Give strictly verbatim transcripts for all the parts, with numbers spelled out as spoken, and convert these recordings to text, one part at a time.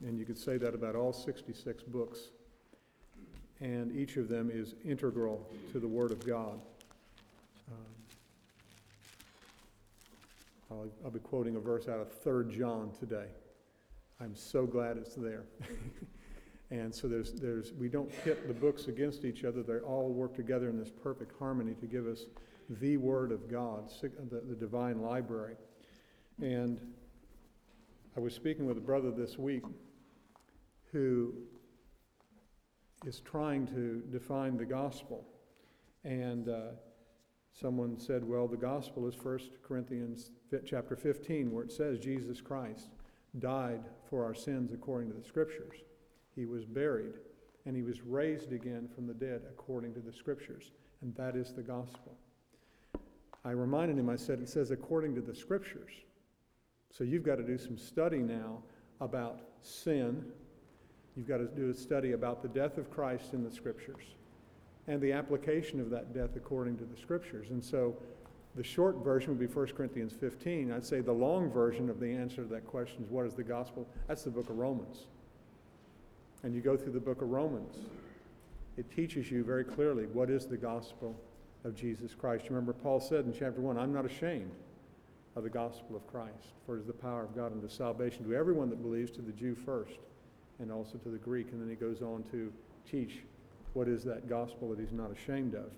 And you could say that about all sixty-six books. And each of them is integral to the Word of God. Um, I'll, I'll be quoting a verse out of Third John today. I'm so glad it's there. And so there's, there's, we don't pit the books against each other. They all work together in this perfect harmony to give us the Word of God, the, the divine library. And I was speaking with a brother this week who is trying to define the gospel. And uh, someone said, well, the gospel is First Corinthians chapter fifteen, where it says Jesus Christ died for our sins according to the Scriptures. He was buried, and he was raised again from the dead according to the Scriptures. And that is the gospel. I reminded him, I said, it says according to the Scriptures. So you've got to do some study now about sin. You've got to do a study about the death of Christ in the Scriptures and the application of that death according to the Scriptures. And so the short version would be First Corinthians fifteen. I'd say the long version of the answer to that question is, what is the gospel? That's the book of Romans. And you go through the book of Romans. It teaches you very clearly what is the gospel of Jesus Christ. You remember Paul said in chapter one, I'm not ashamed of the gospel of Christ, for it is the power of God unto salvation to everyone that believes, to the Jew first, and also to the Greek. And then he goes on to teach what is that gospel that he's not ashamed of.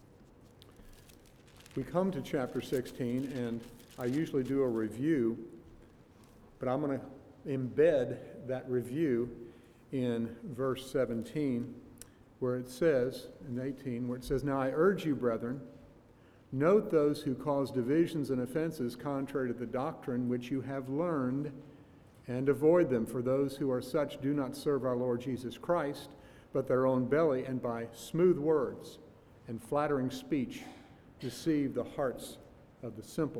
We come to chapter sixteen, and I usually do a review, but I'm going to embed that review in verse seventeen, where it says, in eighteen, where it says, now I urge you, brethren, note those who cause divisions and offenses contrary to the doctrine which you have learned, and avoid them, for those who are such do not serve our Lord Jesus Christ, but their own belly, and by smooth words and flattering speech deceive the hearts of the simple.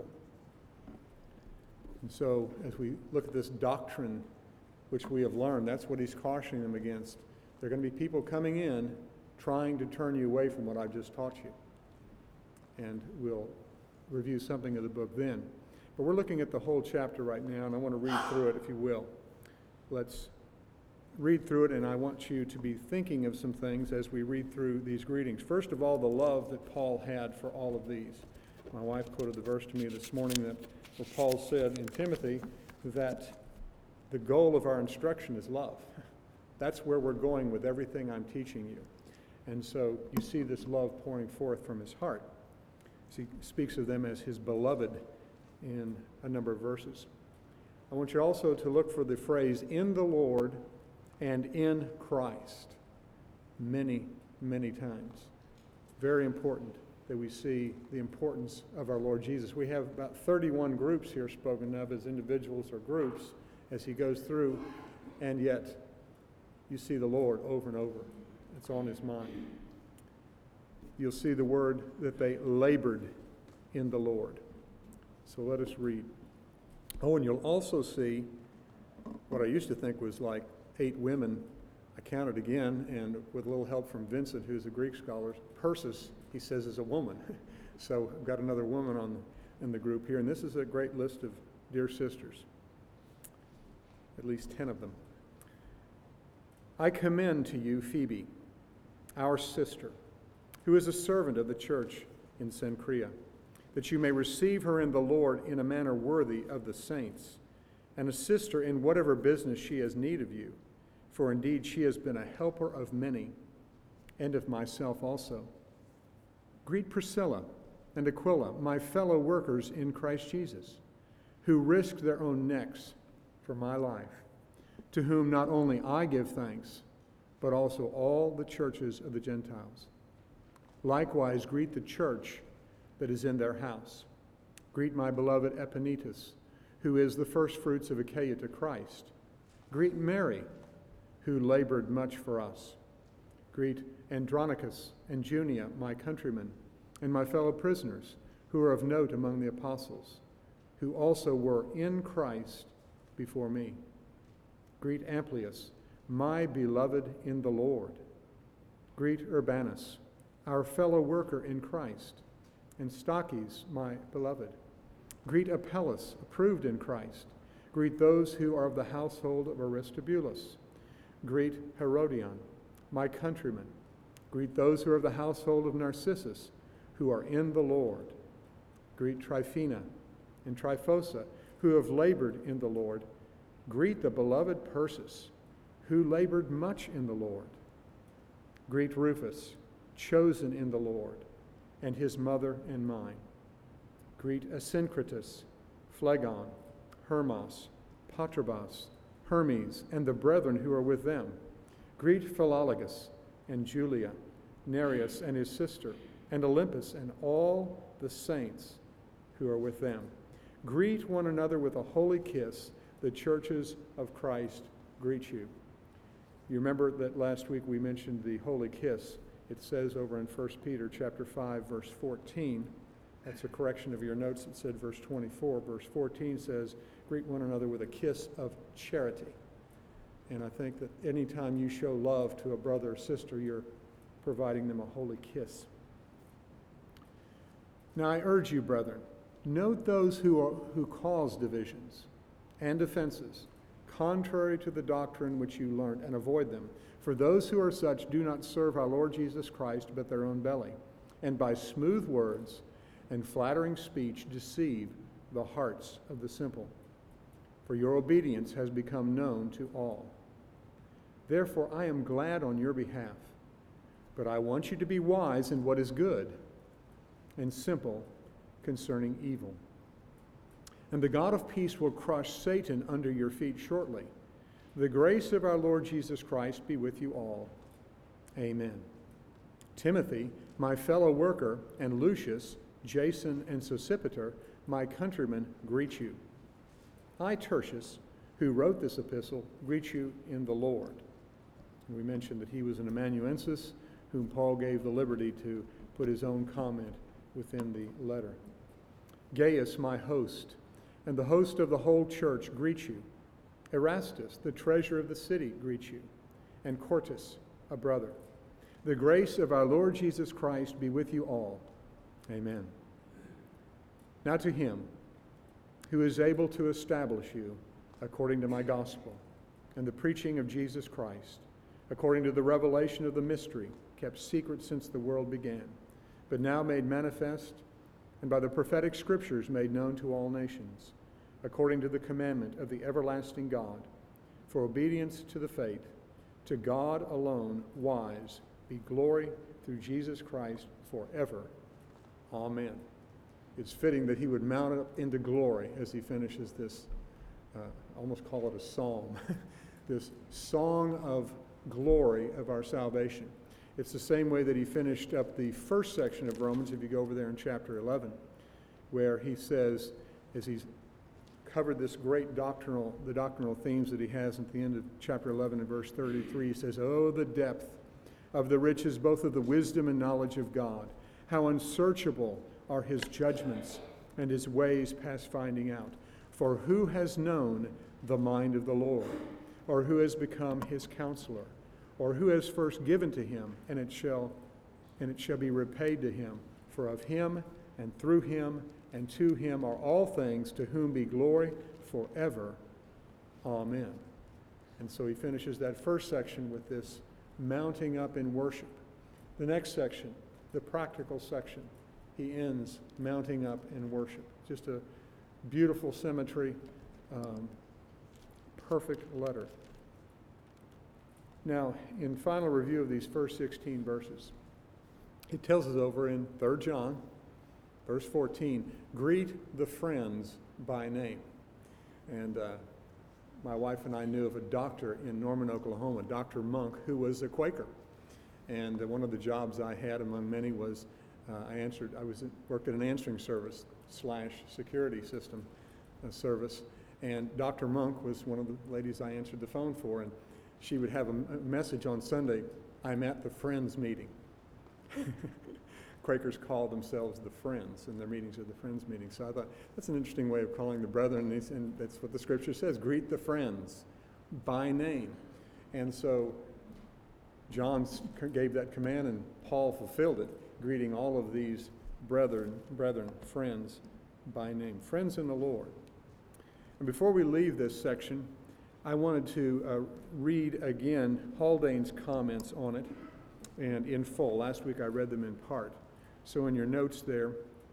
And so, as we look at this doctrine which we have learned, that's what he's cautioning them against. There are going to be people coming in trying to turn you away from what I've just taught you. And we'll review something of the book then. But we're looking at the whole chapter right now, and I want to read through it, if you will. Let's read through it, and I want you to be thinking of some things as we read through these greetings. First of all, the love that Paul had for all of these. My wife quoted the verse to me this morning that where Paul said in Timothy that the goal of our instruction is love. That's where we're going with everything I'm teaching you. And so you see this love pouring forth from his heart. He speaks of them as his beloved in a number of verses. I want you also to look for the phrase, in the Lord and in Christ, many, many times. Very important that we see the importance of our Lord Jesus. We have about thirty-one groups here spoken of as individuals or groups as he goes through, and yet you see the Lord over and over. It's on his mind. You'll see the word that they labored in the Lord. So let us read. Oh, and you'll also see what I used to think was like eight women. I counted again, and with a little help from Vincent, who's a Greek scholar, Persis, he says, is a woman. So I've got another woman on in the group here, and this is a great list of dear sisters, at least ten of them. I commend to you Phoebe, our sister, who is a servant of the church in Cenchrea, that you may receive her in the Lord in a manner worthy of the saints, and assist her in whatever business she has need of you. For indeed she has been a helper of many, and of myself also. Greet Priscilla and Aquila, my fellow workers in Christ Jesus, who risked their own necks for my life, to whom not only I give thanks, but also all the churches of the Gentiles. Likewise, greet the church that is in their house. Greet my beloved Epaenetus, who is the firstfruits of Achaia to Christ. Greet Mary, who labored much for us. Greet Andronicus and Junia, my countrymen, and my fellow prisoners, who are of note among the apostles, who also were in Christ before me. Greet Amplias, my beloved in the Lord. Greet Urbanus, our fellow worker in Christ, and Stachys, my beloved. Greet Apelles, approved in Christ. Greet those who are of the household of Aristobulus. Greet Herodion, my countryman. Greet those who are of the household of Narcissus, who are in the Lord. Greet Tryphena and Tryphosa, who have labored in the Lord. Greet the beloved Persis, who labored much in the Lord. Greet Rufus, chosen in the Lord, and his mother and mine. Greet Asyncritus, Phlegon, Hermas, Patrobas, Hermes, and the brethren who are with them. Greet Philologus and Julia, Nereus and his sister, and Olympus and all the saints who are with them. Greet one another with a holy kiss. The churches of Christ greet you. You remember that last week we mentioned the holy kiss. It says over in First Peter chapter five, verse fourteen. That's a correction of your notes. It said verse twenty-four. Verse fourteen says, greet one another with a kiss of charity. And I think that anytime you show love to a brother or sister, you're providing them a holy kiss. Now I urge you, brethren, note those who, are, who cause divisions and offenses, contrary to the doctrine which you learned, and avoid them. For those who are such do not serve our Lord Jesus Christ, but their own belly, and by smooth words and flattering speech deceive the hearts of the simple. For your obedience has become known to all. Therefore I am glad on your behalf, but I want you to be wise in what is good, and simple concerning evil. And the God of peace will crush Satan under your feet shortly. The grace of our Lord Jesus Christ be with you all. Amen. Timothy, my fellow worker, and Lucius, Jason, and Sosipater, my countrymen, greet you. I, Tertius, who wrote this epistle, greet you in the Lord. And we mentioned that he was an amanuensis, whom Paul gave the liberty to put his own comment within the letter. Gaius, my host, and the host of the whole church greet you. Erastus, the treasurer of the city, greets you, and Quartus, a brother. The grace of our Lord Jesus Christ be with you all. Amen. Now to him who is able to establish you according to my gospel and the preaching of Jesus Christ, according to the revelation of the mystery kept secret since the world began, but now made manifest, and by the prophetic scriptures made known to all nations, according to the commandment of the everlasting God, for obedience to the faith, to God alone wise, be glory through Jesus Christ forever. Amen. It's fitting that he would mount up into glory as he finishes this, uh, almost call it a psalm, this song of glory of our salvation. It's the same way that he finished up the first section of Romans, if you go over there in chapter eleven, where he says, as he's covered this great doctrinal, the doctrinal themes that he has at the end of chapter eleven and verse thirty-three, he says, oh, the depth of the riches, both of the wisdom and knowledge of God. How unsearchable are his judgments and his ways past finding out. For who has known the mind of the Lord? Or who has become his counselor? Or who has first given to him, and it shall, and it shall be repaid to him? For of him, and through him, and to him are all things, to whom be glory forever. Amen. And so he finishes that first section with this mounting up in worship. The next section, the practical section, he ends mounting up in worship. Just a beautiful symmetry, um, perfect letter. Now, in final review of these first sixteen verses, he tells us over in Third John, verse fourteen, greet the friends by name. And uh, my wife and I knew of a doctor in Norman, Oklahoma, Doctor Monk, who was a Quaker. And uh, one of the jobs I had among many was uh, I answered, I was worked at an answering service slash security system uh, service. And Doctor Monk was one of the ladies I answered the phone for. And she would have a, a message on Sunday, I'm at the Friends meeting. Quakers call themselves the Friends, and their meetings are the Friends meetings. So I thought, that's an interesting way of calling the brethren, and, and that's what the scripture says, greet the friends by name. And so John gave that command, and Paul fulfilled it, greeting all of these brethren, brethren, friends by name, friends in the Lord. And before we leave this section, I wanted to uh, read again Haldane's comments on it, and in full. Last week I read them in part. So in your notes there,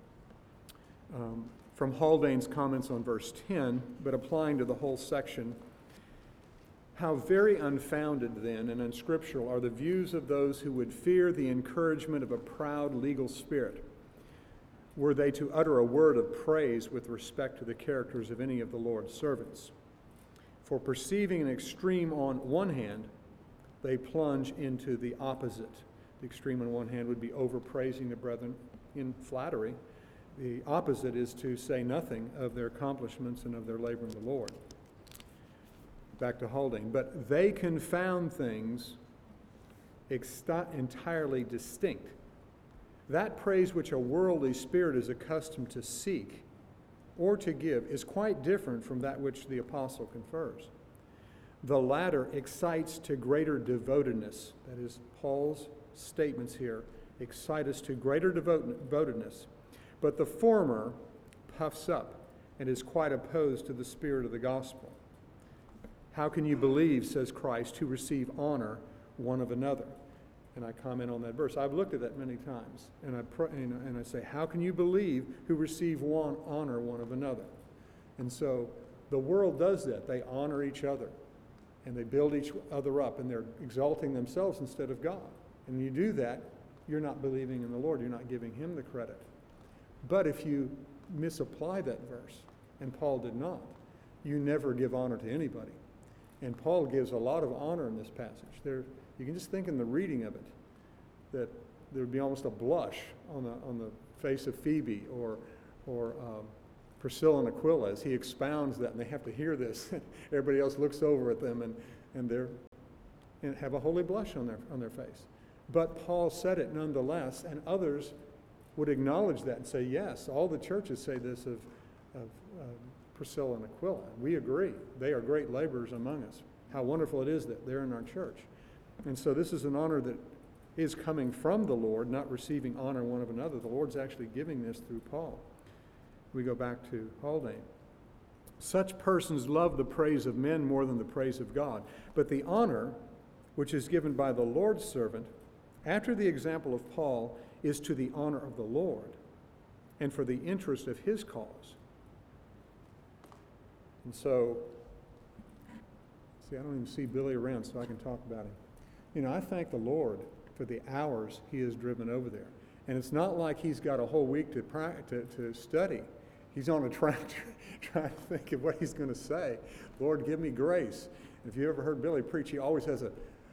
um, from Haldane's comments on verse ten, but applying to the whole section, how very unfounded then and unscriptural are the views of those who would fear the encouragement of a proud legal spirit, were they to utter a word of praise with respect to the characters of any of the Lord's servants. For perceiving an extreme on one hand, they plunge into the opposite. The extreme on one hand would be overpraising the brethren in flattery. The opposite is to say nothing of their accomplishments and of their labor in the Lord. Back to Haldane. But they confound things exti- entirely distinct. That praise which a worldly spirit is accustomed to seek or to give is quite different from that which the apostle confers. The latter excites to greater devotedness. That is, Paul's statements here excite us to greater devot- devotedness. But the former puffs up and is quite opposed to the spirit of the gospel. How can you believe, says Christ, who receive honor one of another? And I comment on that verse. I've looked at that many times, and I pray, and I say, how can you believe who receive one honor one of another? And so the world does that. They honor each other, and they build each other up, and they're exalting themselves instead of God. And you do that, you're not believing in the Lord. You're not giving him the credit. But if you misapply that verse, and Paul did not, you never give honor to anybody. And Paul gives a lot of honor in this passage. There, you can just think in the reading of it that there would be almost a blush on the on the face of Phoebe or or um, Priscilla and Aquila as he expounds that, and they have to hear this. Everybody else looks over at them and and they're and have a holy blush on their on their face. But Paul said it nonetheless, and others would acknowledge that and say, yes, all the churches say this of of um, Priscilla and Aquila. We agree. They are great laborers among us. How wonderful it is that they're in our church. And so this is an honor that is coming from the Lord, not receiving honor one of another. The Lord's actually giving this through Paul. We go back to Haldane. Such persons love the praise of men more than the praise of God. But the honor, which is given by the Lord's servant, after the example of Paul, is to the honor of the Lord and for the interest of his cause. And so, see, I don't even see Billy around, so I can talk about him. You know, I thank the Lord for the hours he has driven over there. And it's not like he's got a whole week to, pra- to, to study. He's on a tractor trying to think of what he's going to say. Lord, give me grace. And if you ever heard Billy preach, he always has a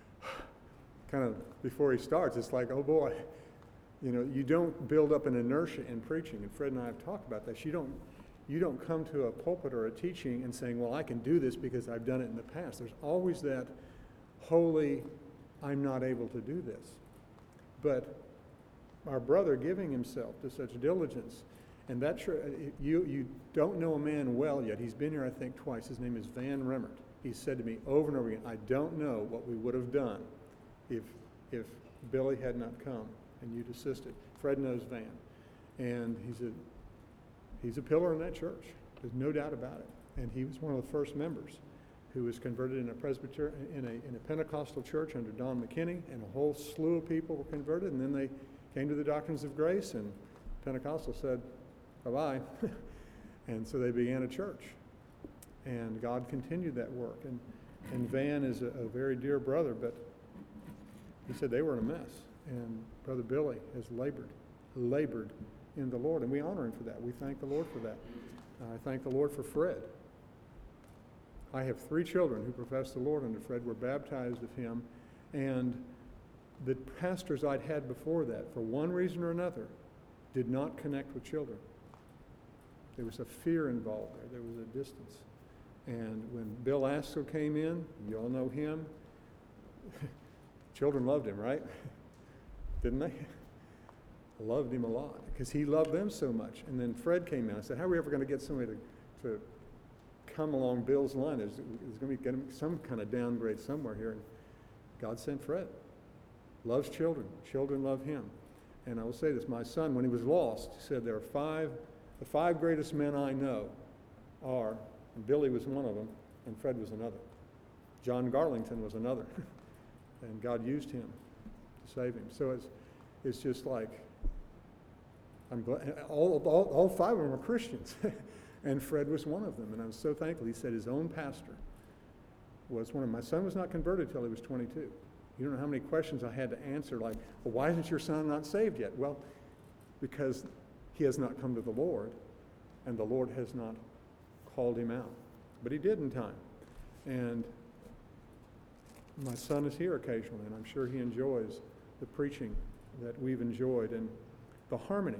kind of, before he starts, it's like, oh boy. You know, you don't build up an inertia in preaching. And Fred and I have talked about this. You don't, you don't come to a pulpit or a teaching and saying, well, I can do this because I've done it in the past. There's always that holy, I'm not able to do this. But our brother giving himself to such diligence, and that you you don't know a man well yet. He's been here, I think, twice. His name is Van Remmert. He said to me over and over again, I don't know what we would have done if if Billy had not come and you'd assisted. Fred knows Van, and he's a he's a pillar in that church. There's no doubt about it. And he was one of the first members who was converted in a Presbyter in a in a Pentecostal church under Don McKinney, and a whole slew of people were converted, and then they came to the doctrines of grace, and Pentecostal said, bye-bye. And so they began a church. And God continued that work. And, and Van is a, a very dear brother, but he said they were in a mess. And Brother Billy has labored, labored in the Lord, and we honor him for that. We thank the Lord for that. Uh, I thank the Lord for Fred. I have three children who profess the Lord under Fred, were baptized of him, and the pastors I'd had before that, for one reason or another, did not connect with children. There was a fear involved there. There was a distance. And when Bill Askell came in, you all know him, children loved him, right? Didn't they? Loved him a lot because he loved them so much. And then Fred came in. I said, how are we ever going to get somebody to, to come along Bill's line? There's, there's going to be some kind of downgrade somewhere here. And God sent Fred. Loves children. Children love him. And I will say this, my son, when he was lost, he said there are five, the five greatest men I know are And Billy was one of them, and Fred was another. John Garlington was another. And God used him to save him. So it's, it's just like, I'm glad, all, all, all five of them are Christians. And Fred was one of them. And I'm so thankful. He said his own pastor was one of them. My son was not converted until he was twenty-two. You don't know how many questions I had to answer, like, well, why isn't your son not saved yet? Well, because he has not come to the Lord, and the Lord has not called him out. But he did in time. And my son is here occasionally, and I'm sure he enjoys the preaching that we've enjoyed and the harmony.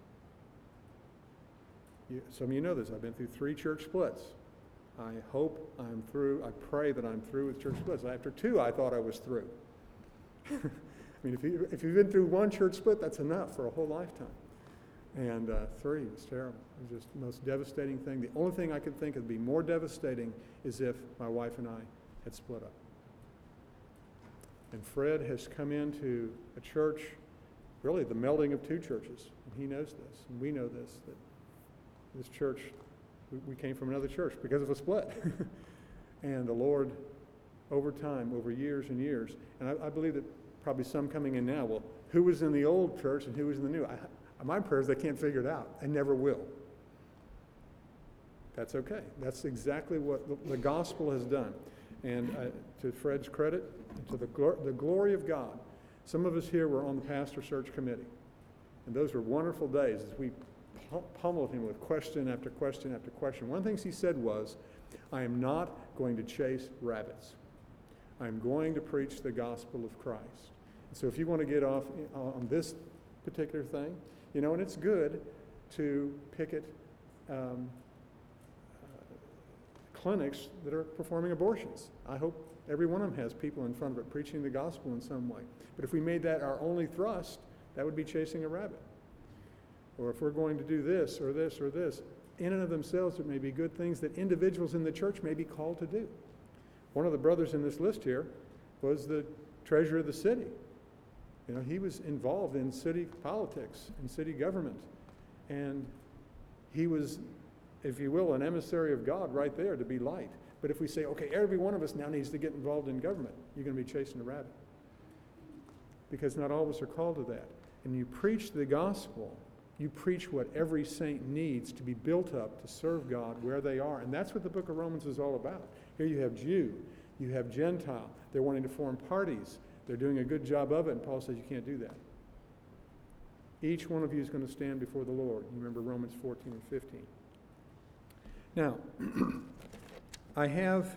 You, some of you know this. I've been through three church splits. I hope I'm through. I pray that I'm through with church splits. After two, I thought I was through. I mean, if, you, if you've been through one church split, that's enough for a whole lifetime. And uh, three was terrible. It was just the most devastating thing. The only thing I could think would be more devastating is if my wife and I had split up. And Fred has come into a church, really the melding of two churches. And he knows this, and we know this, that this church, we, we came from another church because of a split. And the Lord, over time, over years and years, and I, I believe that probably some coming in now, well, who was in the old church and who was in the new? I, my prayer is they can't figure it out and never will. That's okay. That's exactly what the, the gospel has done. And uh, to Fred's credit, and to the, glor- the glory of God, some of us here were on the pastor search committee. And those were wonderful days as we pummeled him with question after question after question. One of the things he said was, I am not going to chase rabbits. I'm going to preach the gospel of Christ. And so if you want to get off on this particular thing, you know, and it's good to picket um, uh, clinics that are performing abortions. I hope every one of them has people in front of it preaching the gospel in some way. But if we made that our only thrust, that would be chasing a rabbit. Or if we're going to do this or this or this, in and of themselves, it may be good things that individuals in the church may be called to do. One of the brothers in this list here was the treasurer of the city. You know, he was involved in city politics and city government. And he was, if you will, an emissary of God right there to be light. But if we say, okay, every one of us now needs to get involved in government, you're going to be chasing a rabbit. Because not all of us are called to that. And you preach the gospel, you preach what every saint needs to be built up to serve God where they are. And that's what the book of Romans is all about. Here you have Jew, you have Gentile. They're wanting to form parties. They're doing a good job of it, and Paul says you can't do that. Each one of you is going to stand before the Lord. You remember Romans fourteen and fifteen. Now, I have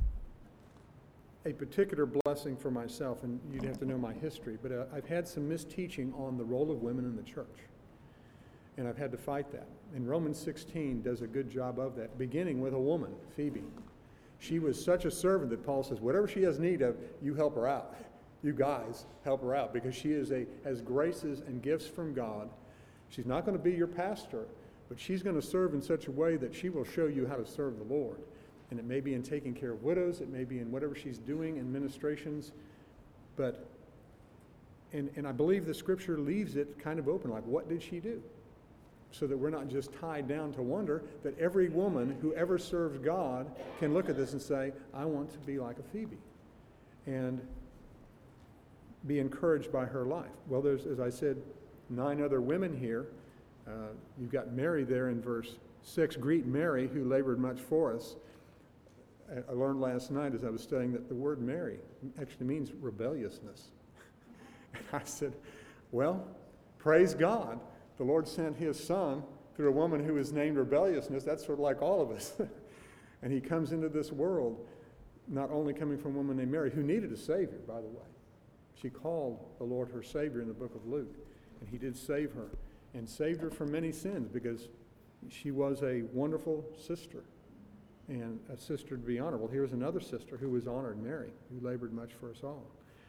a particular blessing for myself, and you'd have to know my history, but uh, I've had some misteaching on the role of women in the church. And I've had to fight that. And Romans sixteen does a good job of that, beginning with a woman, Phoebe. She was such a servant that Paul says, whatever she has need of, you help her out. You guys help her out, because she is a has graces and gifts from God. She's not going to be your pastor, but she's going to serve in such a way that she will show you how to serve the Lord. And it may be in taking care of widows, it may be in whatever she's doing in ministrations, but, and, and I believe the scripture leaves it kind of open, like what did she do? So that we're not just tied down to wonder, that every woman who ever serves God can look at this and say, I want to be like a Phoebe, and be encouraged by her life. Well, there's, as I said, nine other women here. Uh, you've got Mary there in verse six. Greet Mary, who labored much for us. I learned last night as I was studying that the word Mary actually means rebelliousness. And I said, well, praise God. The Lord sent his son through a woman who is named rebelliousness. That's sort of like all of us. And he comes into this world not only coming from a woman named Mary, who needed a Savior, by the way. She called the Lord her Savior in the book of Luke. And he did save her, and saved her from many sins, because she was a wonderful sister, and a sister to be honored. Well, here's another sister who was honored, Mary, who labored much for us all.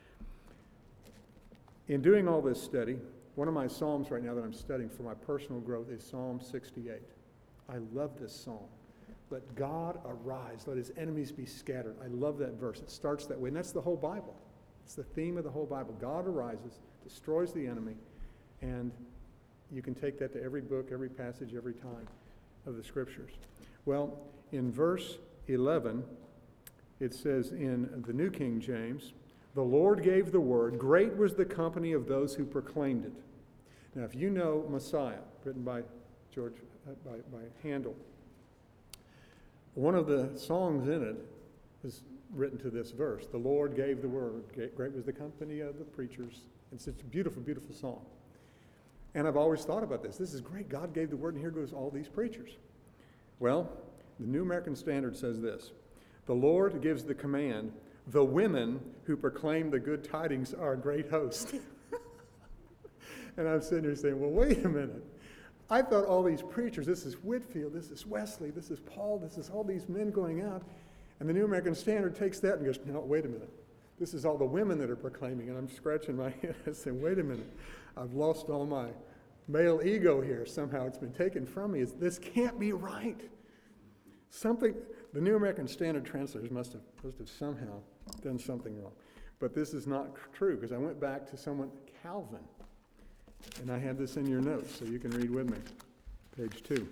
In doing all this study, one of my psalms right now that I'm studying for my personal growth is Psalm sixty-eight. I love this psalm. Let God arise, let his enemies be scattered. I love that verse. It starts that way, and that's the whole Bible. It's the theme of the whole Bible. God arises, destroys the enemy, and you can take that to every book, every passage, every time of the Scriptures. Well, in verse eleven, it says in the New King James, "The Lord gave the word, great was the company of those who proclaimed it." Now, if you know Messiah, written by George, uh, by, by Handel, one of the songs in it is written to this verse. The Lord gave the word, great was the company of the preachers. It's such a beautiful, beautiful song. And I've always thought about this. This is great. God gave the word, and here goes all these preachers. Well, the New American Standard says this: "The Lord gives the command, the women who proclaim the good tidings are a great host." And I'm sitting here saying, well, wait a minute. I thought all these preachers, this is Whitefield, this is Wesley, this is Paul, this is all these men going out. And the New American Standard takes that and goes, no, wait a minute. This is all the women that are proclaiming. And I'm scratching my head and saying, wait a minute. I've lost all my male ego here. Somehow it's been taken from me. It's, this can't be right. Something, the New American Standard translators must have, must have somehow done something wrong. But this is not true, because I went back to someone, Calvin, and I have this in your notes, so you can read with me. Page two.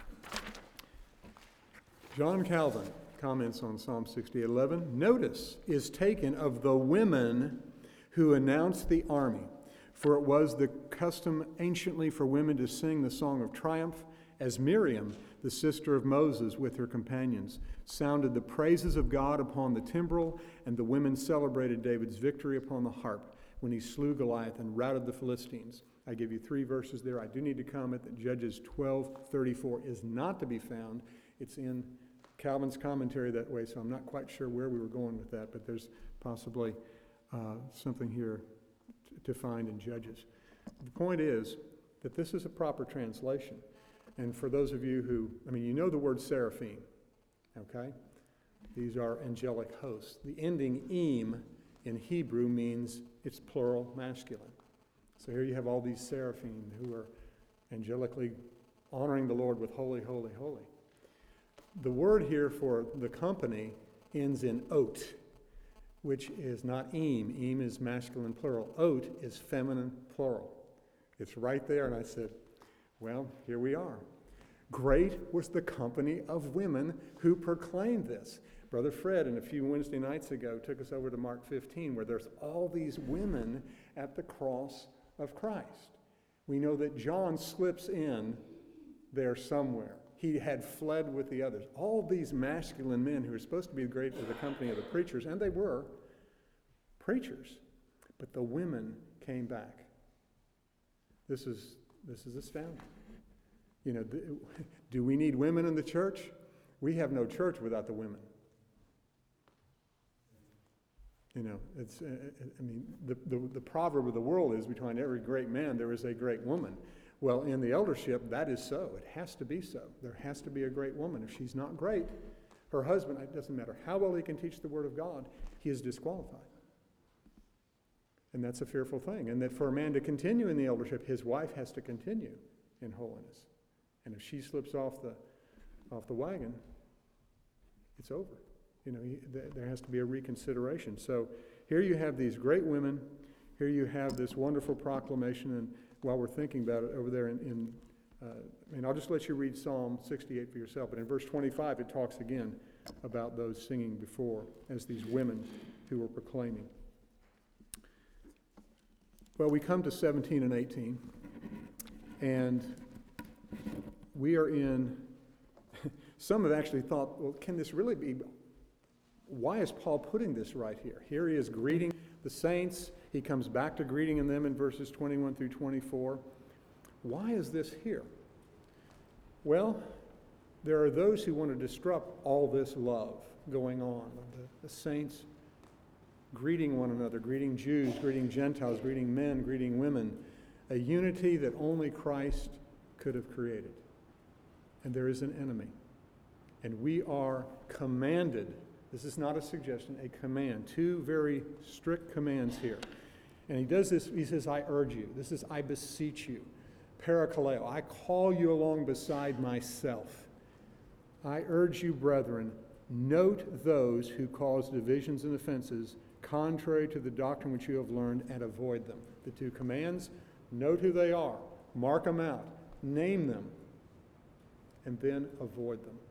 John Calvin comments on Psalm sixty-eight eleven. "Notice is taken of the women who announced the army, for it was the custom anciently for women to sing the song of triumph, as Miriam, the sister of Moses, with her companions, sounded the praises of God upon the timbrel, and the women celebrated David's victory upon the harp when he slew Goliath and routed the Philistines." I give you three verses there. I do need to comment that Judges twelve thirty-four is not to be found. It's in Calvin's commentary that way, so I'm not quite sure where we were going with that, but there's possibly uh, something here t- to find in Judges. The point is that this is a proper translation. And for those of you who, I mean, you know the word seraphim, okay? These are angelic hosts. The ending "im" in Hebrew means it's plural masculine. So here you have all these seraphim who are angelically honoring the Lord with holy, holy, holy. The word here for the company ends in "ot," which is not "im." "Im" is masculine plural. "Ot" is feminine plural. It's right there, and I said, well, here we are. Great was the company of women who proclaimed this. Brother Fred, in a few Wednesday nights ago, took us over to Mark fifteen, where there's all these women at the cross of Christ. We know that John slips in there somewhere. He had fled with the others. All these masculine men who are supposed to be great with the company of the preachers, and they were preachers, but the women came back. This is this is astounding. You know, do we need women in the church? We have no church without the women. You know, it's, uh, I mean, the, the, the proverb of the world is behind every great man there is a great woman. Well, in the eldership, that is so. It has to be so. There has to be a great woman. If she's not great, her husband, it doesn't matter how well he can teach the Word of God, he is disqualified. And that's a fearful thing. And that for a man to continue in the eldership, his wife has to continue in holiness. And if she slips off the off the wagon, it's over. You know, he, th- there has to be a reconsideration. So here you have these great women. Here you have this wonderful proclamation. And while we're thinking about it over there in, in uh, I mean, I'll just let you read Psalm sixty-eight for yourself. But in verse twenty-five, it talks again about those singing before as these women who were proclaiming. Well, we come to seventeen and eighteen. And we are in, some have actually thought, well, can this really be, why is Paul putting this right here? Here he is greeting the saints. He comes back to greeting them in verses twenty-one through twenty-four. Why is this here? Well, there are those who want to disrupt all this love going on. The, the saints greeting one another, greeting Jews, greeting Gentiles, greeting men, greeting women. A unity that only Christ could have created. And there is an enemy. And we are commanded, this is not a suggestion, a command, two very strict commands here. And he does this, he says, I urge you. This is, I beseech you. Parakaleo, I call you along beside myself. I urge you, brethren, note those who cause divisions and offenses contrary to the doctrine which you have learned, and avoid them. The two commands, note who they are, mark them out, name them, and then avoid them.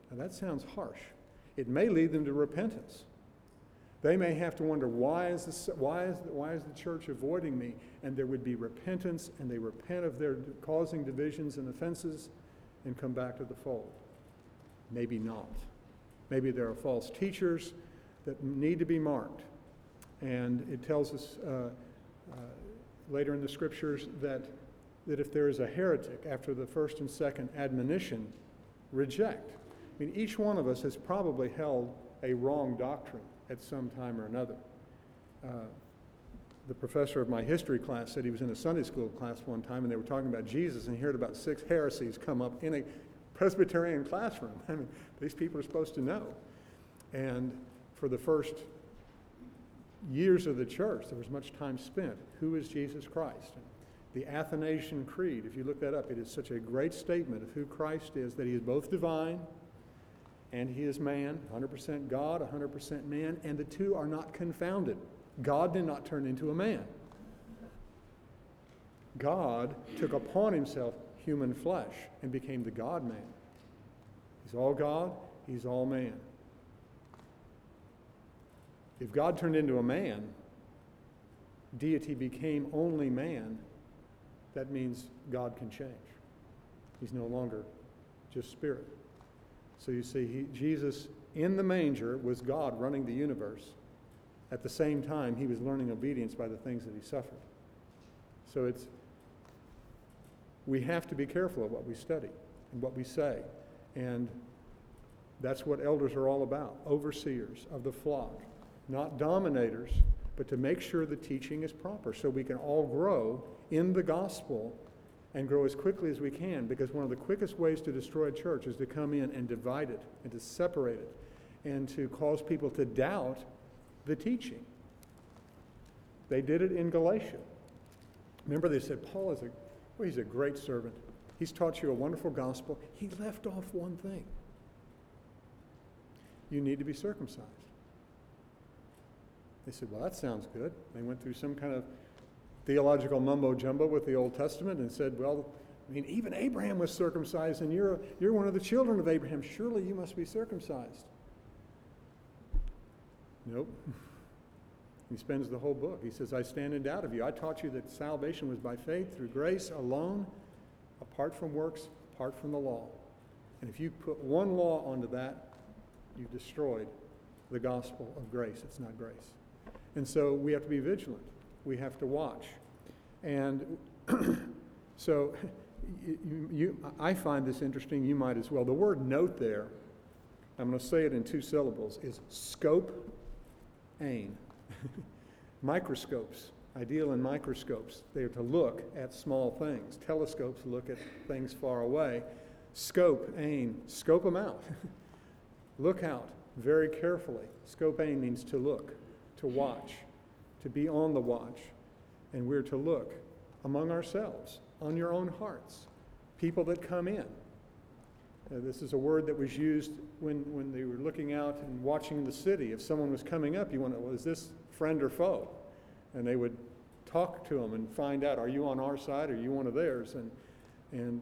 Now that sounds harsh. It may lead them to repentance. They may have to wonder, why is, this, why, is the, why is the church avoiding me? And there would be repentance, and they repent of their causing divisions and offenses and come back to the fold. Maybe not. Maybe there are false teachers that need to be marked. And it tells us uh, uh, later in the scriptures that, that if there is a heretic after the first and second admonition, reject. I mean, each one of us has probably held a wrong doctrine at some time or another. Uh, the professor of my history class said he was in a Sunday school class one time and they were talking about Jesus, and he heard about six heresies come up in a Presbyterian classroom. I mean, these people are supposed to know. And for the first years of the church, there was much time spent. Who is Jesus Christ? The Athanasian Creed, if you look that up, it is such a great statement of who Christ is, that he is both divine and he is man, one hundred percent God, one hundred percent man, and the two are not confounded. God did not turn into a man. God took upon himself human flesh and became the God-man. He's all God, he's all man. If God turned into a man, deity became only man, that means God can change. He's no longer just spirit. So you see, he, Jesus in the manger was God running the universe. At the same time, he was learning obedience by the things that he suffered. So it's, we have to be careful of what we study and what we say. And that's what elders are all about, overseers of the flock. Not dominators, but to make sure the teaching is proper so we can all grow in the gospel and grow as quickly as we can, because one of the quickest ways to destroy a church is to come in and divide it and to separate it and to cause people to doubt the teaching. They did it in Galatia. Remember, they said, Paul is a, well, he's a great servant. He's taught you a wonderful gospel. He left off one thing. You need to be circumcised. They said, well, that sounds good. They went through some kind of theological mumbo-jumbo with the Old Testament and said, well, I mean, even Abraham was circumcised, and you're, you're one of the children of Abraham. Surely you must be circumcised. Nope. He spends the whole book. He says, I stand in doubt of you. I taught you that salvation was by faith through grace alone, apart from works, apart from the law. And if you put one law onto that, you've destroyed the gospel of grace. It's not grace. And so we have to be vigilant. We have to watch. And so you, you, I find this interesting. You might as well. The word note there, I'm going to say it in two syllables, is scope, aim. Microscopes. I deal in microscopes. They are to look at small things. Telescopes look at things far away. Scope, aim. Scope them out. Look out very carefully. Scope, aim means to look, to watch, to be on the watch. And we're to look among ourselves, on your own hearts, people that come in. Uh, this is a word that was used when, when they were looking out and watching the city. If someone was coming up, you want to, well, is this friend or foe? And they would talk to them and find out, are you on our side or are you one of theirs? And, and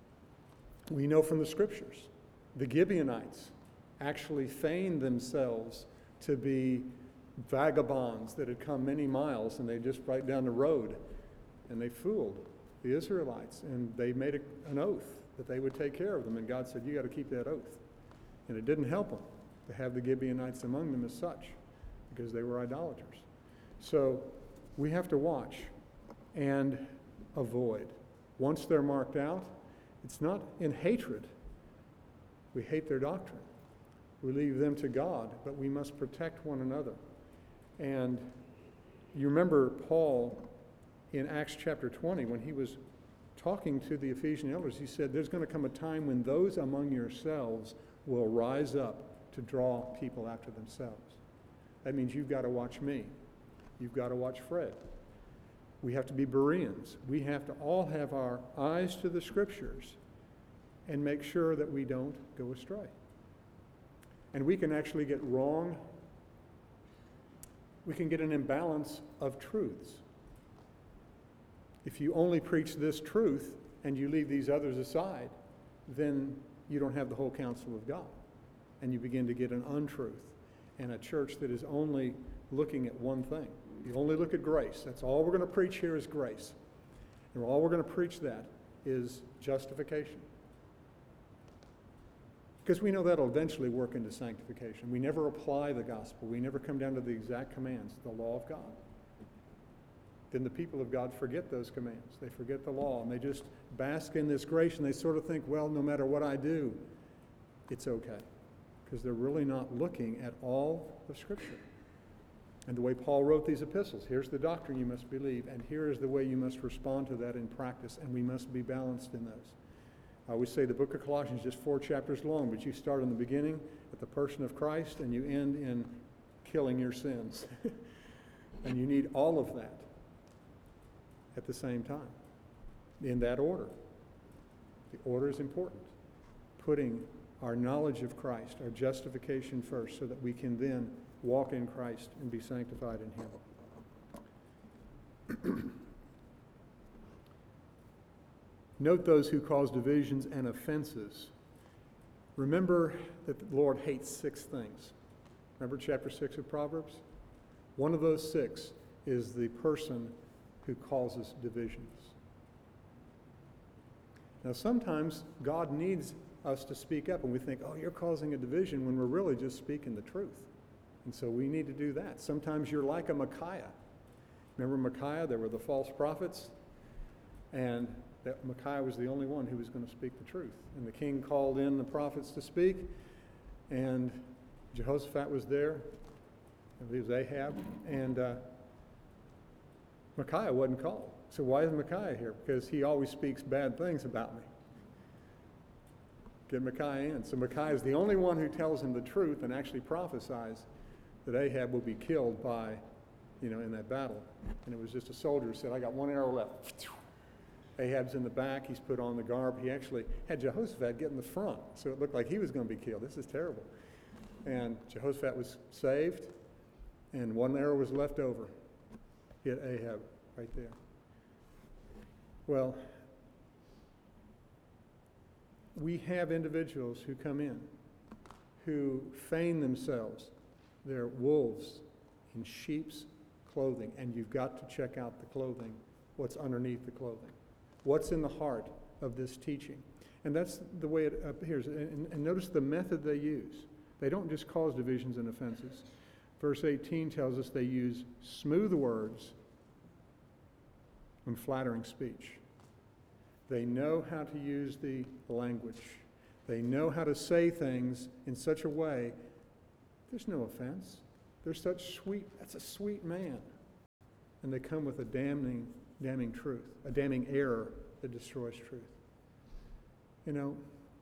we know from the scriptures, the Gibeonites actually feigned themselves to be vagabonds that had come many miles, and they just right down the road, and they fooled the Israelites, and they made a, an oath that they would take care of them, and God said, you got to keep that oath. And it didn't help them to have the Gibeonites among them as such, because they were idolaters. So we have to watch and avoid. Once they're marked out, it's not in hatred. We hate their doctrine. We leave them to God, but we must protect one another. And you remember Paul in Acts chapter twenty, when he was talking to the Ephesian elders, he said, there's going to come a time when those among yourselves will rise up to draw people after themselves. That means you've got to watch me. You've got to watch Fred. We have to be Bereans. We have to all have our eyes to the scriptures and make sure that we don't go astray. And we can actually get wrong. We can get an imbalance of truths. If you only preach this truth and you leave these others aside, then you don't have the whole counsel of God. and you begin to get an untruth and a church that is only looking at one thing. You only look at grace. That's all we're going to preach here is grace. And all we're going to preach that is justification. Because we know that'll eventually work into sanctification. We never apply the gospel. We never come down to the exact commands, the law of God. Then the people of God forget those commands. They forget the law, and they just bask in this grace, and they sort of think, well, no matter what I do, it's okay. Because they're really not looking at all of Scripture. And the way Paul wrote these epistles, here's the doctrine you must believe, and here is the way you must respond to that in practice, and we must be balanced in those. I always say the book of Colossians is just four chapters long, but you start in the beginning at the person of Christ, and you end in killing your sins. And you need all of that at the same time, in that order. The order is important. Putting our knowledge of Christ, our justification first, so that we can then walk in Christ and be sanctified in Him. Note those who cause divisions and offenses. Remember that the Lord hates six things. Remember chapter six of Proverbs? One of those six is the person who causes divisions. Now sometimes God needs us to speak up, and we think, oh, you're causing a division, when we're really just speaking the truth. And so we need to do that. Sometimes you're like a Micaiah. Remember Micaiah? There were the false prophets, and that Micaiah was the only one who was going to speak the truth. And the king called in the prophets to speak, and Jehoshaphat was there. I believe it was Ahab. And uh, Micaiah wasn't called. So why is Micaiah here? Because he always speaks bad things about me. Get Micaiah in. So Micaiah is the only one who tells him the truth and actually prophesies that Ahab will be killed by, you know, in that battle. And it was just a soldier who said, I got one arrow left. Ahab's in the back. He's put on the garb. He actually had Jehoshaphat get in the front, so it looked like he was going to be killed. This is terrible. And Jehoshaphat was saved, and one arrow was left over. Hit Ahab right there. Well, we have individuals who come in who feign themselves. They're wolves in sheep's clothing, and you've got to check out the clothing, what's underneath the clothing. What's in the heart of this teaching? And that's the way it appears. And, and notice the method they use. They don't just cause divisions and offenses. Verse eighteen tells us they use smooth words and flattering speech. They know how to use the language. They know how to say things in such a way, there's no offense. They're such sweet, that's a sweet man. And they come with a damning damning truth, a damning error that destroys truth. You know,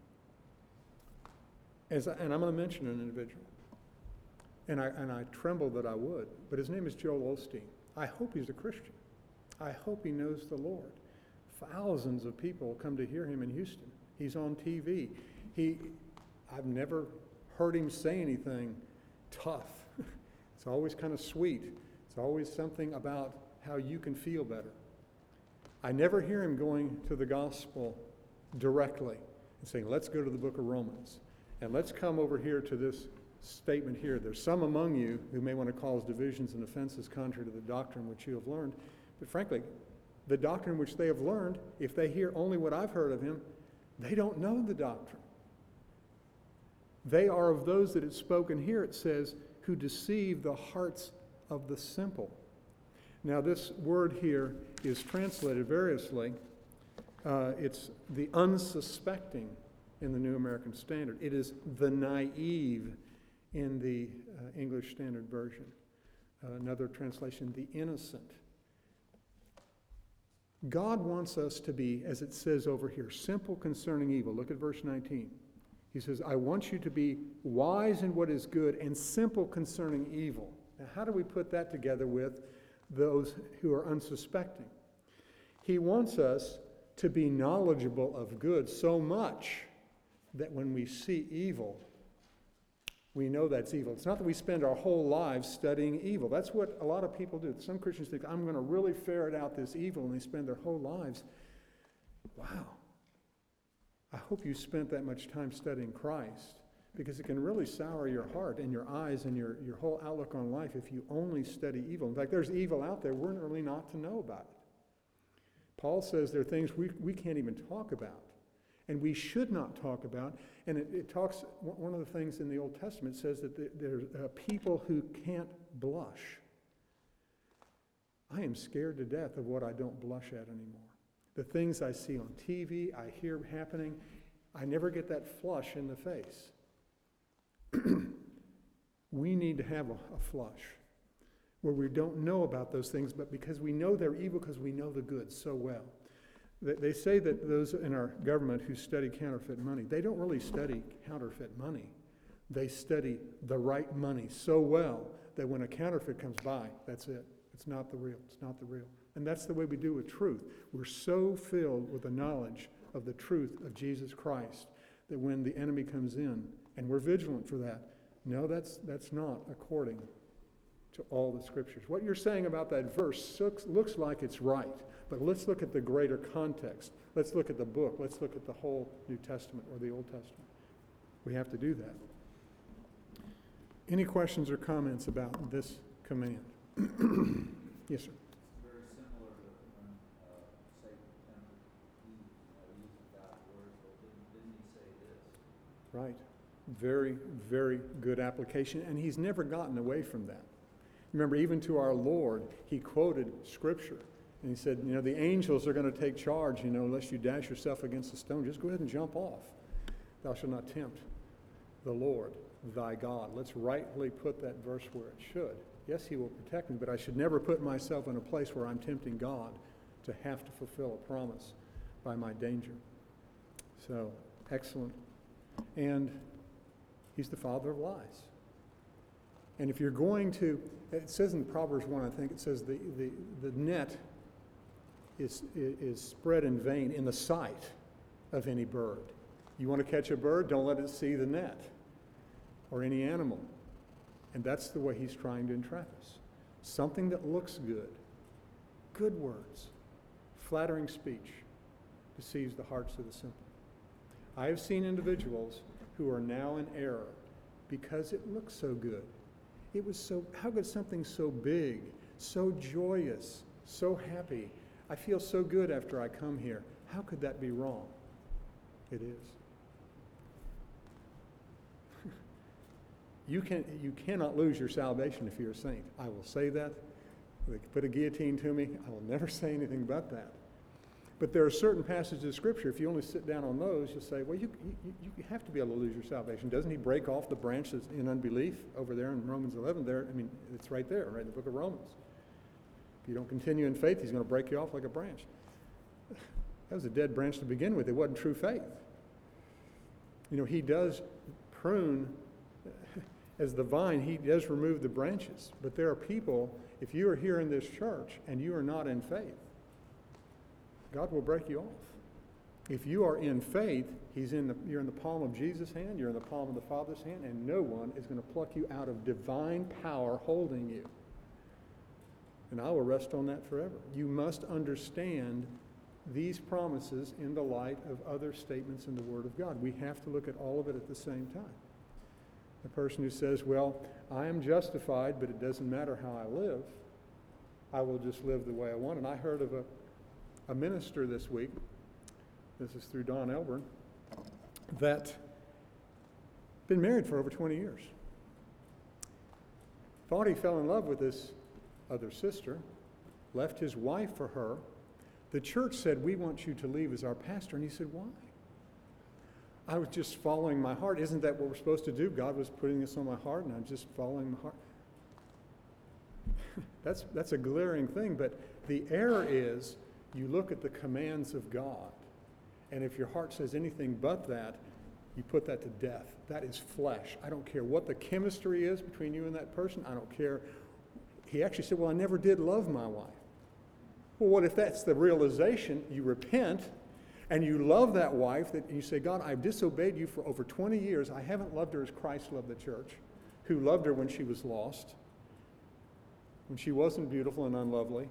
as I, and I'm going to mention an individual, and I and I tremble that I would, but his name is Joel Osteen. I hope he's a Christian. I hope he knows the Lord. Thousands of people come to hear him in Houston. He's on T V. He, I've never heard him say anything tough. It's always kind of sweet. It's always something about how you can feel better. I never hear him going to the gospel directly and saying, let's go to the book of Romans, and let's come over here to this statement here. There's some among you who may want to cause divisions and offenses contrary to the doctrine which you have learned. But frankly, the doctrine which they have learned, if they hear only what I've heard of him, they don't know the doctrine. They are of those that it's spoken here, it says, who deceive the hearts of the simple. Now, this word here is translated variously. Uh, it's the unsuspecting in the New American Standard. It is the naive in the uh, English Standard Version. Uh, another translation, the innocent. God wants us to be, as it says over here, simple concerning evil. Look at verse nineteen. He says, I want you to be wise in what is good and simple concerning evil. Now, how do we put that together with those who are unsuspecting? He wants us to be knowledgeable of good so much that when we see evil, we know that's evil. It's not that we spend our whole lives studying evil. That's what a lot of people do. Some Christians think, I'm going to really ferret out this evil, and they spend their whole lives. Wow. I hope you spent that much time studying Christ because it can really sour your heart and your eyes and your, your whole outlook on life if you only study evil. In fact, there's evil out there we're really not to know about it. Paul says there are things we, we can't even talk about, and we should not talk about. And it, it talks, one of the things in the Old Testament says that there's uh, people who can't blush. I am scared to death of what I don't blush at anymore. The things I see on T V, I hear happening, I never get that flush in the face. We need to have a, a flush where we don't know about those things, but because we know they're evil, because we know the good so well. They, they say that those in our government who study counterfeit money, they don't really study counterfeit money. They study the right money so well that when a counterfeit comes by, that's it. It's not the real. It's not the real. And that's the way we do with truth. We're so filled with the knowledge of the truth of Jesus Christ that when the enemy comes in, and we're vigilant for that, no, that's that's not according to all the Scriptures. What you're saying about that verse looks, looks like it's right, but let's look at the greater context. Let's look at the book. Let's look at the whole New Testament or the Old Testament. We have to do that. Any questions or comments about this command? Yes, sir. Very similar to when uh, Satan tempted Eve, uh, using God's words, but didn't, didn't he say this? Right. Very, very good application, and he's never gotten away from that. Remember, even to our Lord, he quoted Scripture, and he said, you know, the angels are going to take charge, you know, unless you dash yourself against a stone. Just go ahead and jump off. Thou shalt not tempt the Lord thy God. Let's rightly put that verse where it should. Yes, he will protect me, but I should never put myself in a place where I'm tempting God to have to fulfill a promise by my danger. So, excellent. And he's the father of lies. And if you're going to, it says in Proverbs one, I think it says the, the, the net is, is spread in vain in the sight of any bird. You want to catch a bird, don't let it see the net or any animal. And that's the way he's trying to entrap us. Something that looks good, good words, flattering speech, deceives the hearts of the simple. I have seen individuals who are now in error because it looks so good. It was so, how could something so big, so joyous, so happy, I feel so good after I come here. How could that be wrong? It is. You can you cannot lose your salvation if you're a saint. I will say that. They put a guillotine to me. I will never say anything about that. But there are certain passages of Scripture, if you only sit down on those, you'll say, well, you, you, you have to be able to lose your salvation. Doesn't he break off the branches in unbelief over there in Romans eleven? There, I mean, it's right there, right in the book of Romans. If you don't continue in faith, he's going to break you off like a branch. That was a dead branch to begin with. It wasn't true faith. You know, he does prune. As the vine, he does remove the branches. But there are people, if you are here in this church and you are not in faith, God will break you off. If you are in faith, he's in the, you're in the palm of Jesus' hand, you're in the palm of the Father's hand, and no one is going to pluck you out of divine power holding you. And I will rest on that forever. You must understand these promises in the light of other statements in the Word of God. We have to look at all of it at the same time. The person who says, well, I am justified, but it doesn't matter how I live. I will just live the way I want. And I heard of a, a minister this week, this is through Don Elburn, that been married for over twenty years. Thought he fell in love with this other sister, left his wife for her. The church said, we want you to leave as our pastor. And he said, why? I was just following my heart. Isn't that what we're supposed to do? God was putting this on my heart, and I'm just following my heart. that's, that's a glaring thing, but the error is you look at the commands of God, and if your heart says anything but that, you put that to death. That is flesh. I don't care what the chemistry is between you and that person. I don't care. He actually said, well, I never did love my wife. Well, what if that's the realization? You repent, and you love that wife, that you say, God, I've disobeyed you for over twenty years. I haven't loved her as Christ loved the church, who loved her when she was lost, when she wasn't beautiful and unlovely.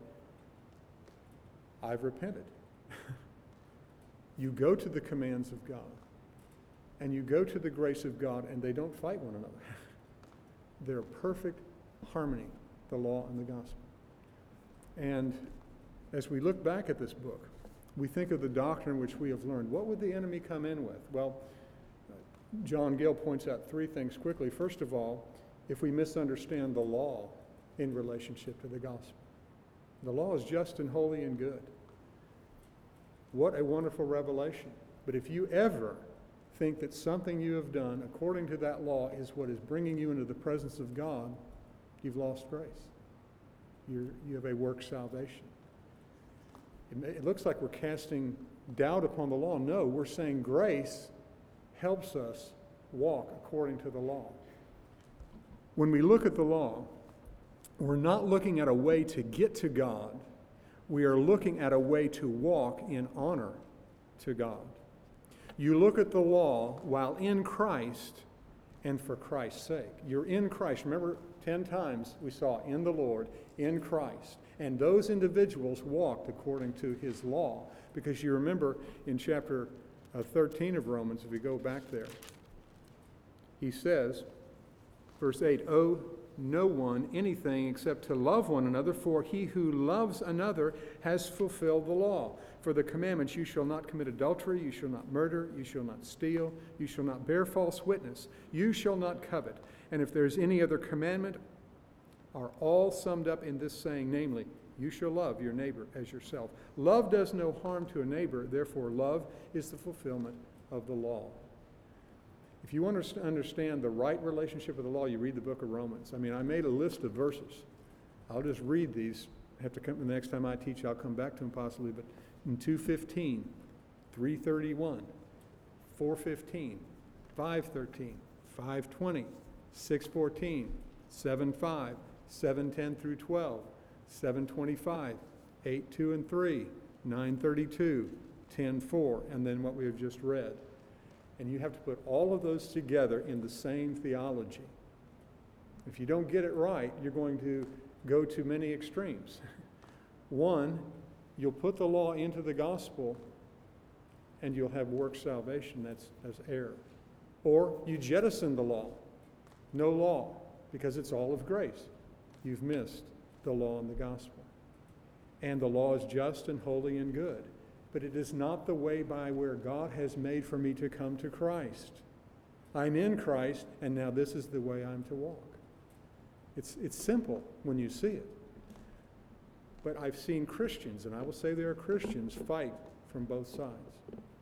I've repented. You go to the commands of God, and you go to the grace of God, and they don't fight one another. They're perfect harmony, the law and the gospel. And as we look back at this book, we think of the doctrine which we have learned. What would the enemy come in with? Well, John Gill points out three things quickly. First of all, if we misunderstand the law in relationship to the gospel. The law is just and holy and good. What a wonderful revelation. But if you ever think that something you have done according to that law is what is bringing you into the presence of God, you've lost grace. You're, you have a work salvation. It, may, it looks like we're casting doubt upon the law. No, we're saying grace helps us walk according to the law. When we look at the law, we're not looking at a way to get to God. We are looking at a way to walk in honor to God. You look at the law while in Christ and for Christ's sake. You're in Christ. Remember, ten times we saw in the Lord, in Christ. And those individuals walked according to his law. Because you remember in chapter uh, thirteen of Romans, if we go back there, he says, verse eight, owe no one anything except to love one another, for he who loves another has fulfilled the law. For the commandments, you shall not commit adultery, you shall not murder, you shall not steal, you shall not bear false witness, you shall not covet. And if there's any other commandment, are all summed up in this saying, namely, you shall love your neighbor as yourself. Love does no harm to a neighbor, therefore love is the fulfillment of the law. If you want to understand the right relationship with the law, you read the book of Romans. I mean, I made a list of verses. I'll just read these. I have to come the next time I teach, I'll come back to them possibly. But in two fifteen, three thirty-one, four fifteen, five thirteen, five twenty, six fourteen, seven five, seven ten through twelve, seven twenty-five, eight two and three, nine thirty-two, ten four, and then what we have just read. And you have to put all of those together in the same theology. If you don't get it right, you're going to go to many extremes. One, you'll put the law into the gospel and you'll have work salvation. That's, that's error. Or you jettison the law. No law, because it's all of grace. You've missed the law and the gospel. And the law is just and holy and good. But it is not the way by where God has made for me to come to Christ. I'm in Christ, and now this is the way I'm to walk. It's, it's simple when you see it. But I've seen Christians, and I will say there are Christians, fight from both sides.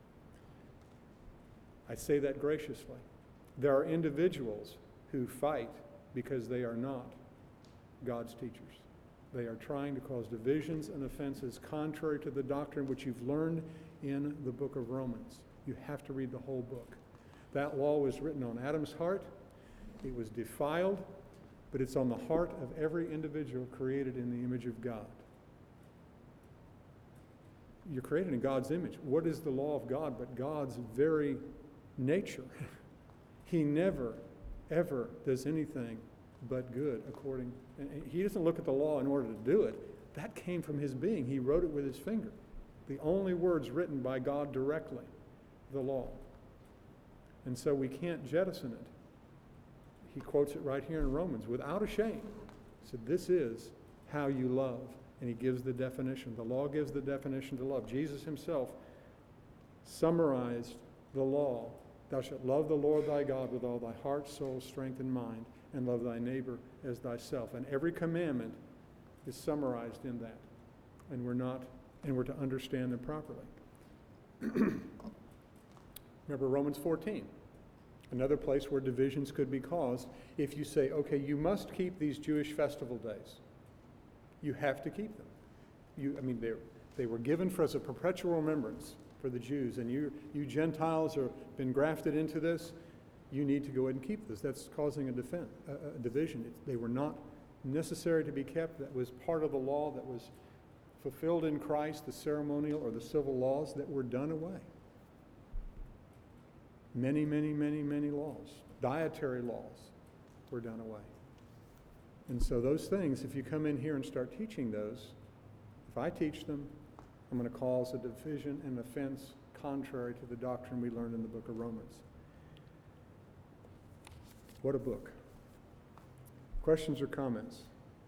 I say that graciously. There are individuals who fight because they are not God's teachers. They are trying to cause divisions and offenses contrary to the doctrine which you've learned in the book of Romans. You have to read the whole book. That law was written on Adam's heart. It was defiled, but it's on the heart of every individual created in the image of God. You're created in God's image. What is the law of God but God's very nature? He never, ever does anything but good according. And he doesn't look at the law in order to do it. That came from his being. He wrote it with his finger. The only words written by God directly, the law. And so we can't jettison it. He quotes it right here in Romans without a shame. He said, this is how you love. And he gives the definition. The law gives the definition to love. Jesus himself summarized the law. Thou shalt love the Lord thy God with all thy heart, soul, strength, and mind, and love thy neighbor as thyself. And every commandment is summarized in that. And we're not, and we're to understand them properly. Remember Romans fourteen, another place where divisions could be caused if you say, okay, you must keep these Jewish festival days. You have to keep them. You, I mean, they they were given for as a perpetual remembrance for the Jews, and you you Gentiles have been grafted into this. You need to go ahead and keep this. That's causing a, defen- a, a division. It, they were not necessary to be kept. That was part of the law that was fulfilled in Christ, the ceremonial or the civil laws that were done away. Many, many, many, many laws, dietary laws were done away. And so those things, if you come in here and start teaching those, if I teach them, I'm going to cause a division and offense contrary to the doctrine we learned in the book of Romans. What a book. Questions or comments?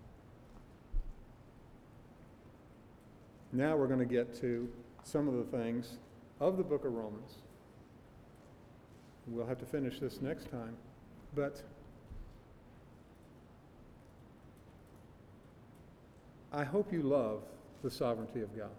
Now we're going to get to some of the things of the book of Romans. We'll have to finish this next time, but I hope you love the sovereignty of God.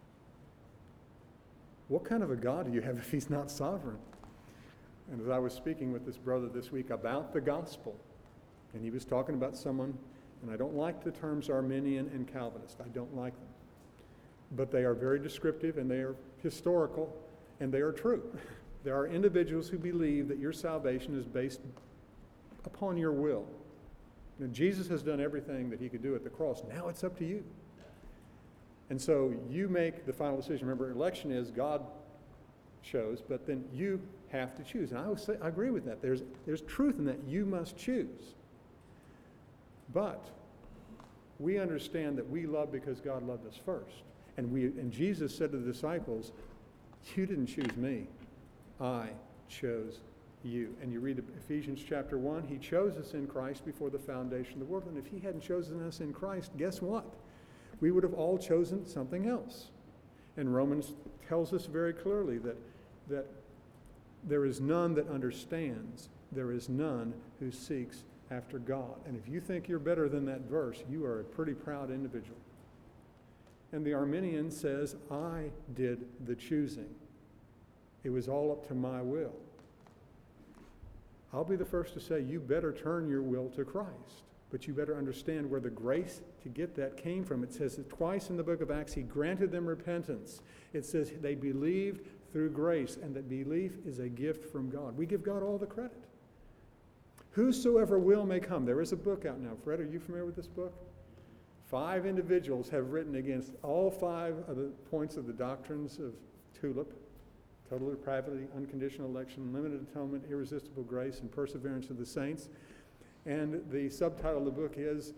What kind of a God do you have if he's not sovereign? And as I was speaking with this brother this week about the gospel, and he was talking about someone, and I don't like the terms Arminian and Calvinist. I don't like them. But they are very descriptive, and they are historical, and they are true. There are individuals who believe that your salvation is based upon your will. And Jesus has done everything that he could do at the cross. Now it's up to you. And so you make the final decision. Remember, election is God chose, but then you have to choose. And I would say, I agree with that. There's, there's truth in that. You must choose. But we understand that we love because God loved us first. And we and Jesus said to the disciples, you didn't choose me. I chose you. And you read Ephesians chapter one, he chose us in Christ before the foundation of the world. And if he hadn't chosen us in Christ, guess what? We would have all chosen something else. And Romans tells us very clearly that, that there is none that understands. There is none who seeks after God. And if you think you're better than that verse, you are a pretty proud individual. And the Arminian says, I did the choosing. It was all up to my will. I'll be the first to say, you better turn your will to Christ. But you better understand where the grace to get that came from. It says that twice in the book of Acts, he granted them repentance. It says they believed through grace, and that belief is a gift from God. We give God all the credit. Whosoever will may come. There is a book out now. Fred, are you familiar with this book? Five individuals have written against all five of the points of the doctrines of TULIP: total depravity, unconditional election, limited atonement, irresistible grace, and perseverance of the saints. And the subtitle of the book is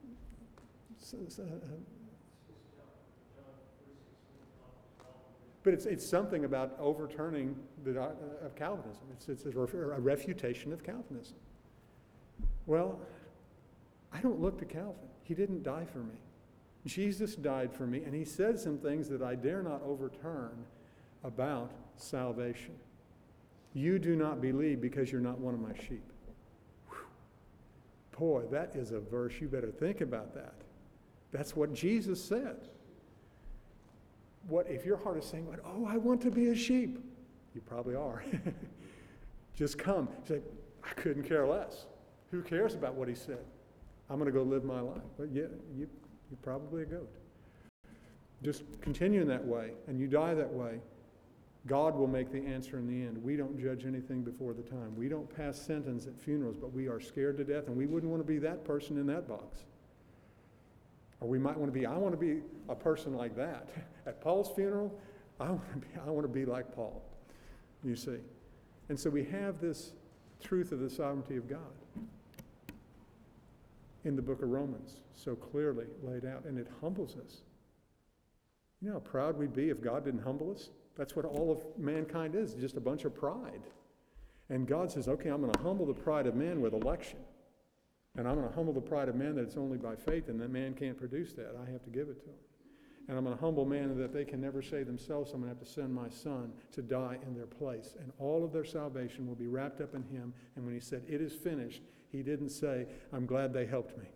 but it's it's something about overturning the uh, of Calvinism. It's it's a, a refutation of Calvinism. Well, I don't look to Calvin. He didn't die for me. Jesus died for me, and he said some things that I dare not overturn about salvation. You do not believe because you're not one of my sheep. Whew. Boy, that is a verse. You better think about that. That's what Jesus said. What if your heart is saying, oh, I want to be a sheep? You probably are. Just come. Say, I couldn't care less. Who cares about what he said? I'm going to go live my life. But yeah, you, you're probably a goat. Just continue in that way, and you die that way. God will make the answer in the end. We don't judge anything before the time. We don't pass sentence at funerals, but we are scared to death, and we wouldn't want to be that person in that box. Or we might want to be, I want to be a person like that. At Paul's funeral, I want to be, I want to be like Paul, you see. And so we have this truth of the sovereignty of God in the book of Romans, so clearly laid out, and it humbles us. You know how proud we'd be if God didn't humble us? That's what all of mankind is, just a bunch of pride. And God says, okay, I'm going to humble the pride of man with election. And I'm going to humble the pride of man that it's only by faith, and that man can't produce that. I have to give it to him. And I'm going to humble man that they can never save themselves, so I'm going to have to send my son to die in their place. And all of their salvation will be wrapped up in him. And when he said, it is finished, he didn't say, I'm glad they helped me.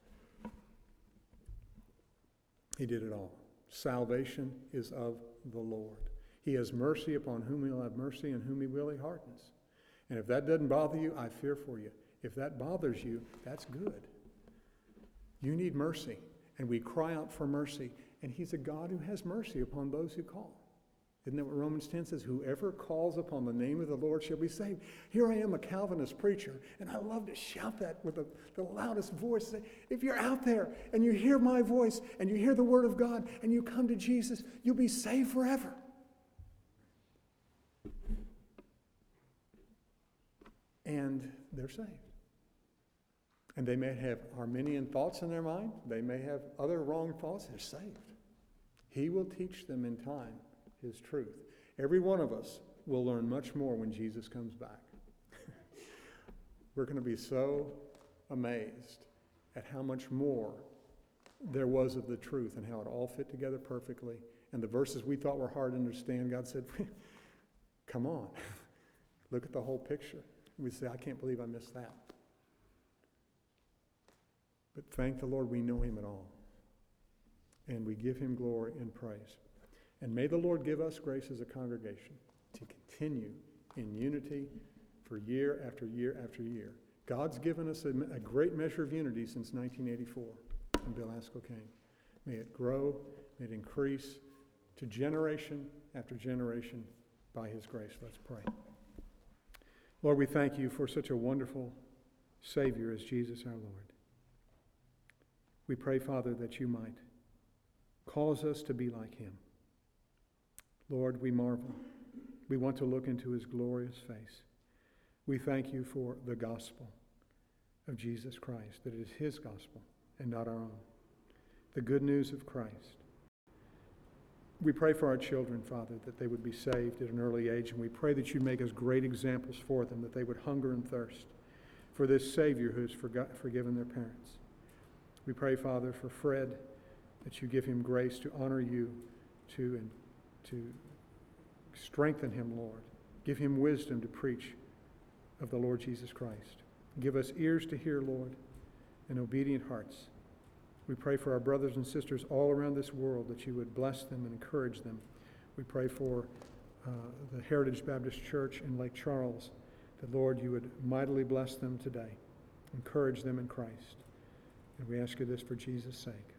He did it all. Salvation is of the Lord. He has mercy upon whom he'll have mercy, and whom he will he hardens. And if that doesn't bother you, I fear for you. If that bothers you, that's good. You need mercy, and we cry out for mercy, and he's a God who has mercy upon those who call. Isn't that what Romans ten says? Whoever calls upon the name of the Lord shall be saved. Here I am, a Calvinist preacher, and I love to shout that with the, the loudest voice. Say, if you're out there and you hear my voice and you hear the word of God and you come to Jesus, you'll be saved forever. And they're saved. And they may have Arminian thoughts in their mind. They may have other wrong thoughts. They're saved. He will teach them in time his truth. Every one of us will learn much more when Jesus comes back. we're going to be so amazed at how much more there was of the truth and how it all fit together perfectly. And the verses we thought were hard to understand, God said, come on, look at the whole picture. We say, I can't believe I missed that. But thank the Lord we know him at all. And we give him glory and praise. And may the Lord give us grace as a congregation to continue in unity for year after year after year. God's given us a, a great measure of unity since nineteen eighty-four when Bill Haskell came. May it grow, may it increase to generation after generation by his grace. Let's pray. Lord, we thank you for such a wonderful Savior as Jesus our Lord. We pray, Father, that you might cause us to be like him. Lord, we marvel. We want to look into his glorious face. We thank you for the gospel of Jesus Christ, that it is his gospel and not our own. The good news of Christ. We pray for our children, Father, that they would be saved at an early age, and we pray that you make us great examples for them, that they would hunger and thirst for this Savior who has forgot, forgiven their parents. We pray, Father, for Fred, that you give him grace to honor you, to and to strengthen him, Lord. Give him wisdom to preach of the Lord Jesus Christ. Give us ears to hear, Lord, and obedient hearts. We pray for our brothers and sisters all around this world, that you would bless them and encourage them. We pray for uh, the Heritage Baptist Church in Lake Charles, that, Lord, you would mightily bless them today. Encourage them in Christ. And we ask you this for Jesus' sake.